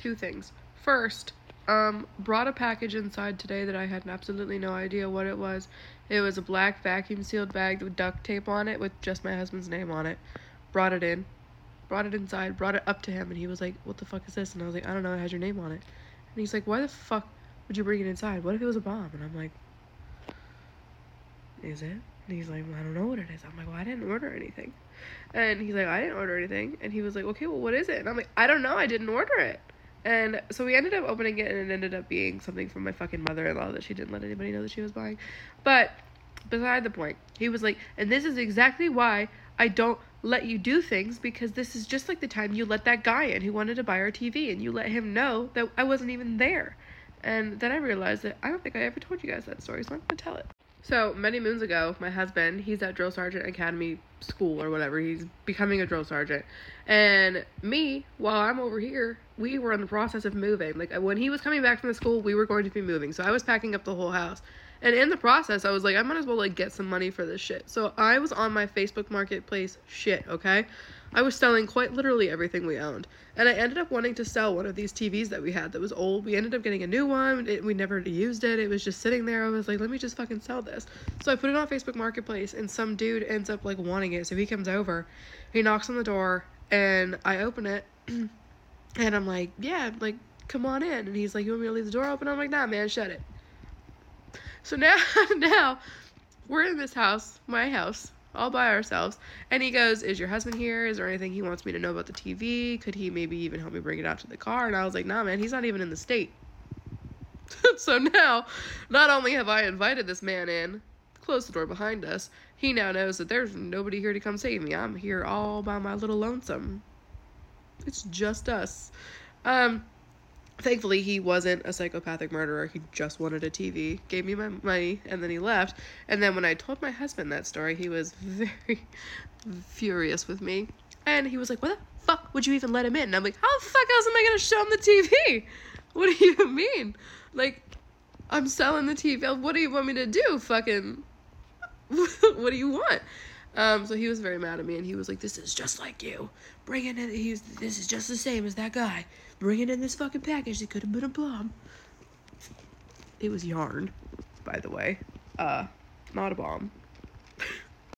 two things. First, brought a package inside today that I had absolutely no idea what it was. It was a black vacuum sealed bag with duct tape on it with just my husband's name on it. Brought it inside, brought it up to him, and he was like, what the fuck is this? And I was like, I don't know, it has your name on it. And he's like, why the fuck would you bring it inside? What if it was a bomb? And I'm like, is it? And he's like, well, I don't know what it is. I'm like, well, I didn't order anything. And he's like, I didn't order anything. And he was like, okay, well, what is it? And I'm like, I don't know, I didn't order it. And so we ended up opening it, and it ended up being something from my fucking mother-in-law that she didn't let anybody know that she was buying. But beside the point, he was like, and this is exactly why I don't let you do things, because this is just like the time you let that guy in who wanted to buy our TV, and you let him know that I wasn't even there. And then I realized that I don't think I ever told you guys that story, so I'm gonna tell it. So many moons ago, my husband, he's at Drill Sergeant Academy School or whatever. He's becoming a drill sergeant. And me, while I'm over here, we were in the process of moving. Like, when he was coming back from the school, we were going to be moving. So I was packing up the whole house. And in the process, I was like, I might as well, like, get some money for this shit. So I was on my Facebook Marketplace shit, okay? I was selling quite literally everything we owned. And I ended up wanting to sell one of these TVs that we had that was old. We ended up getting a new one. We never used it. It was just sitting there. I was like, let me just fucking sell this. So I put it on Facebook Marketplace, and some dude ends up, like, wanting it. So he comes over. He knocks on the door, and I open it. And I'm like, yeah, like, come on in. And he's like, you want me to leave the door open? I'm like, nah, man, shut it. So now we're in this house, my house, all by ourselves. And he goes, is your husband here? Is there anything he wants me to know about the TV? Could he maybe even help me bring it out to the car? And I was like, nah, man, he's not even in the state. So now, not only have I invited this man in, closed the door behind us, he now knows that there's nobody here to come save me. I'm here all by my little lonesome. It's just us. Thankfully, he wasn't a psychopathic murderer. He just wanted a TV, gave me my money, and then he left. And then when I told my husband that story, he was very furious with me. And he was like, what the fuck would you even let him in? And I'm like, how the fuck else am I going to show him the TV? What do you mean? Like, I'm selling the TV. What do you want me to do? Fucking, what do you want? So he was very mad at me, and he was like, this is just like you. Bring it in. This is just the same as that guy. Bring it in this fucking package. It could have been a bomb. It was yarn, by the way. Not a bomb.